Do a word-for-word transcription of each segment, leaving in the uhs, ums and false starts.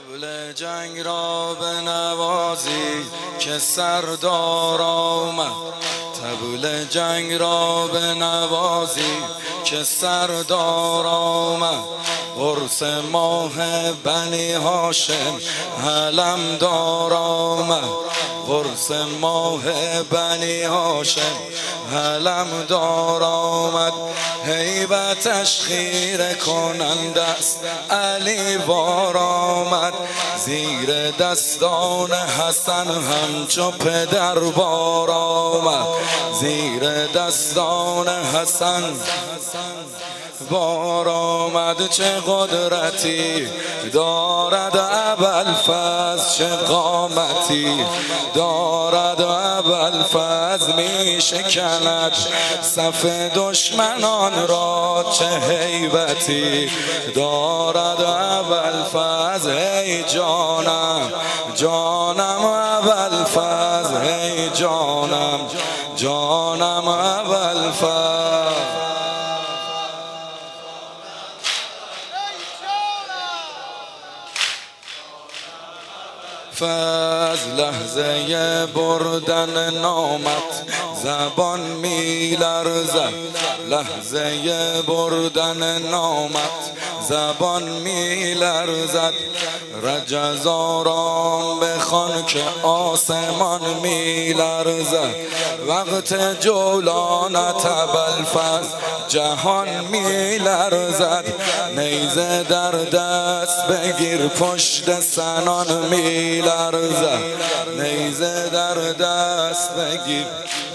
طبل جنگ را بنوازی که سردار آمد. طبل جنگ را بنوازی که سردار آمد. عرس ماه بنی هاشم علمدار آمد. عرس ماه بنی هاشم علمدار آمد. هیبتش خیره کننده است علی وار آمد. زیر دستان حسن همچو پدر بار آمد. زیر دستان حسن بار آمد. چه قدرتی دارد ابوالفضل، چه قامتی دارد ابوالفضل. می شکند صف دشمنان را، چه هیبتی دارد ابوالفضل. ای جانم جانم ابوالفضل، ای جانم جانم ابوالفضل. فز لحظه بردن نامت زبان می لرزد. لحظه بردن نامت زبان می لرزد. رجز آرام بخوان که آسمان می لرزد. وقت جولانت ابوالفضل جهان می لرزد. نیزه در دست بگیر پشت سنان می لرزد. نیزه در دست بگیر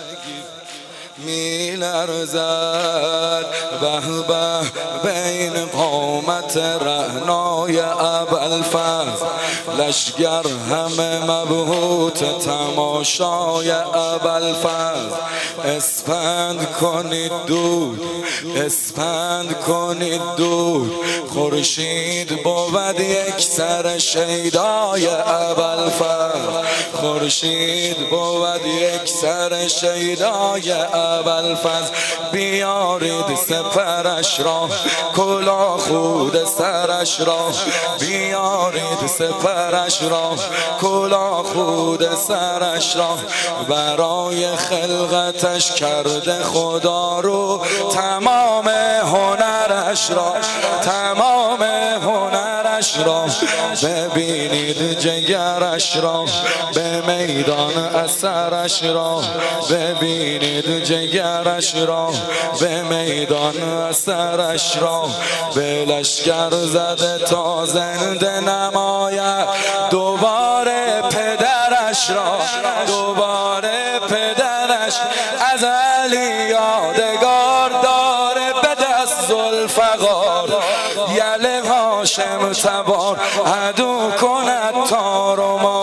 می لرزد. به به بین قامت رعنای ابوالفضل لشگر همه مبهوت تماشای ابوالفضل. اسپند کنید دود، اسپند کنید دود. خورشید بود یک سر شیدای ابوالفضل. خورشید بود یک سر شیدای ابوالفضل. بیارید سپرش را، کلاه خود سرش را. بیارید سپرش را، کلاه خود سرش را. برای خلقتش کرده خدا رو تمام هنرش را، تمام هنرش را. ببینید جگرش را، به میدان اثرش را. ببینید جگرش را، به میدان اثرش را. به لشکر زده تا زنده نماید دوباره پدرش را. دوباره پدرش از علی یادگار داره به دست ذوالفقار. یل هاشم تبار عدو کند تار و مار.